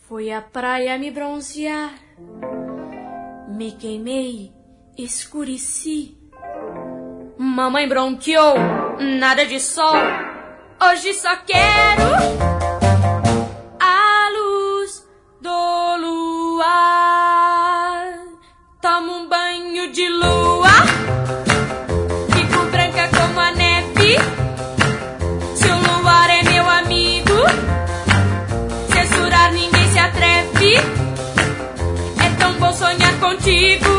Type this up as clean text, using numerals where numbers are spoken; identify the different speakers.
Speaker 1: Fui à praia me bronzear, me queimei, escureci. Mamãe bronqueou, nada de sol, hoje só quero a luz do luar. Tomo um banho de lua, fico branca como a neve. Se o luar é meu amigo, censurar ninguém se atreve. É tão bom sonhar contigo.